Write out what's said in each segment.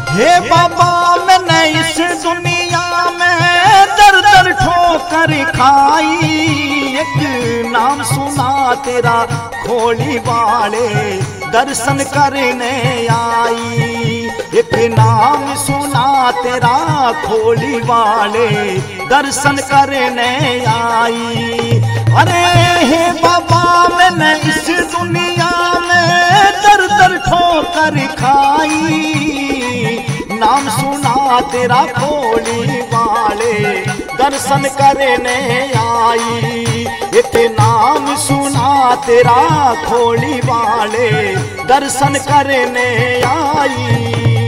हे बाबा मैंने इस दुनिया में दर दर ठोकर खाई, एक नाम सुना तेरा खोली वाले दर्शन करने आई। एक नाम सुना तेरा खोली वाले दर्शन करने आई। अरे हे बाबा मैंने इस दुनिया में दर दर ठोकर खाई, नाम सुना तेरा खोली वाले दर्शन करने आई। एक नाम सुना तेरा खोली वाले दर्शन करने आई।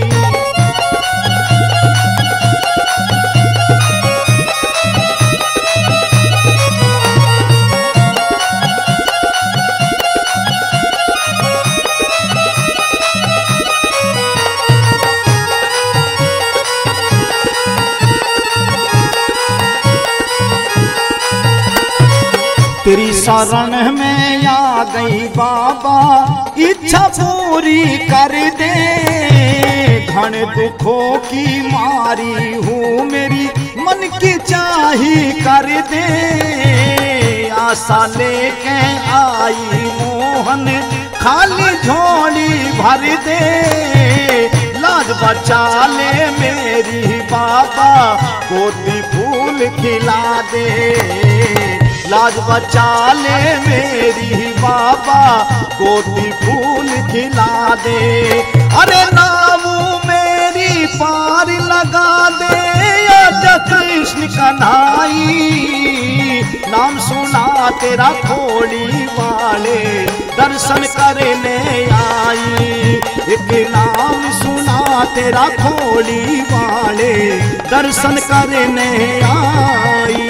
तेरी शरण में आ गई बाबा, इच्छा पूरी कर दे। घन दुखों की मारी हूँ मेरी मन की चाही कर दे। आशा लेके आई मोहन खाली झोली भर दे। लाज बचा ले मेरी बाबा, गोदी फूल खिला दे। लाज बचा ले मेरी बाबा, गोदी फूल खिला दे। अरे नाम मेरी पार लगा दे, आज कृष्ण कन्हाई। नाम सुना तेरा खोली वाले दर्शन करने आई। एक नाम सुना तेरा खोली वाले दर्शन करने आई।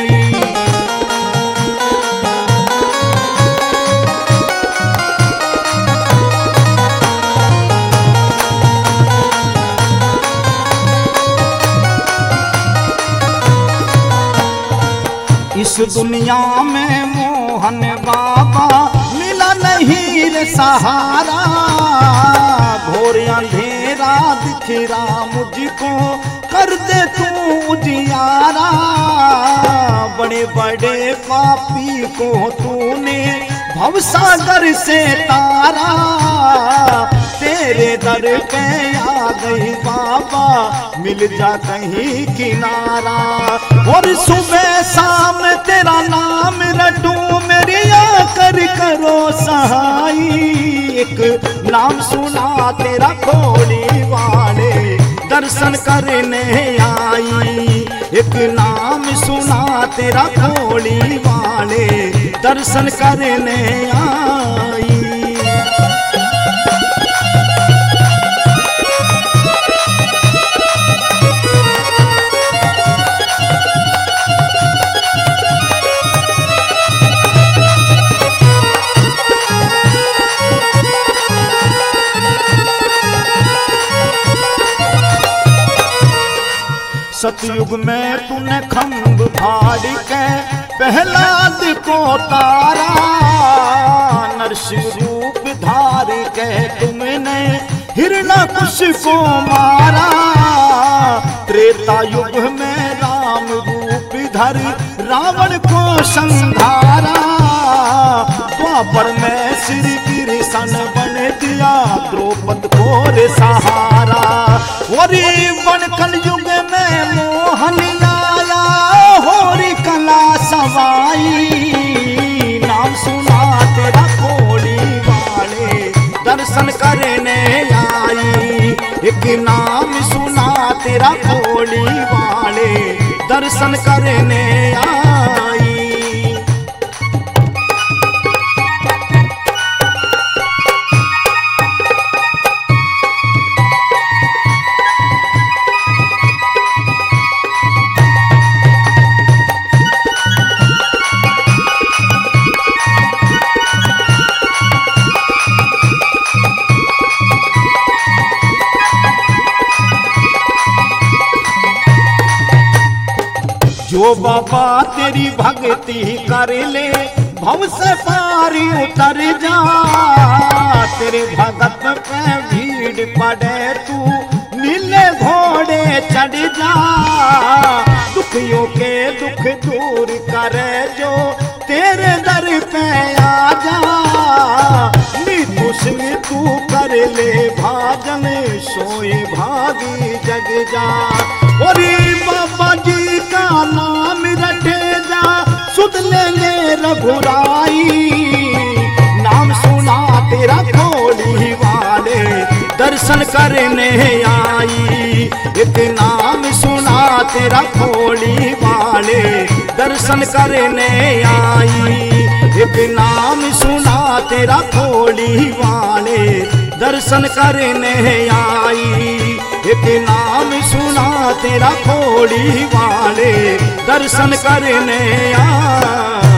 इस दुनिया में मोहन बाबा मिला नहीं रे सहारा। घोर अंधेरा दिखरा मुझको कर दे तू उजियारा। बड़े बड़े पापी को तूने भवसागर से तारा। तेरे दर पे आ गई बाबा, मिल जा कहीं किनारा। और सुबह शाम तेरा नाम रटूं, मेरी आकर करो सहाई। एक नाम सुना तेरा खोली वाले दर्शन करने आई। एक नाम सुना तेरा खोली वाले दर्शन करने आई। सतयुग में तूने खम्भ फाड़ के प्रहलाद को तारा। नरसिंह रूप धार के तुमने हिरण्यकुश को मारा। त्रेता युग में राम रूप धर रावण को संहारा। द्वापर में श्री कृष्ण बन दिया द्रौपद को रे सहारा। और वन कल युग में मोहन आया, होरी कला सवाई। नाम सुना तेरा खोली वाले दर्शन करने आई। एक नाम सुना तेरा खोली वाले दर्शन करने आई। जो बाबा तेरी भक्ति कर ले, भव से पारी उतर जा। तेरे भगत पे भीड़ पड़े तू मिले दुखियों के दुख दूर करे जो तेरे दर पे आ जा। नितुष तू कर ले भाजन सोए भागी जग जा। और बाबा जी का नाम रटे जा सुध लेंगे रघुराई। नाम सुना तेरा खोली वाले दर्शन करने आई। एक नाम सुना तेरा खोली वाले दर्शन करने आई। एक नाम सुना तेरा खोली वाले दर्शन करने आई। एक नाम सुना तेरा खोली वाले दर्शन करने आई।